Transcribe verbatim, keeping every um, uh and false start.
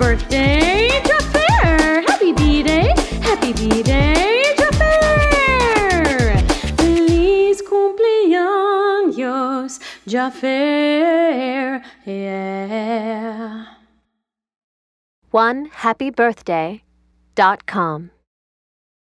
birthday, Jafar! Happy B-Day, happy B-Day, Jafar! Feliz cumpleaños, Jafar, yeah. one happy birthday dot com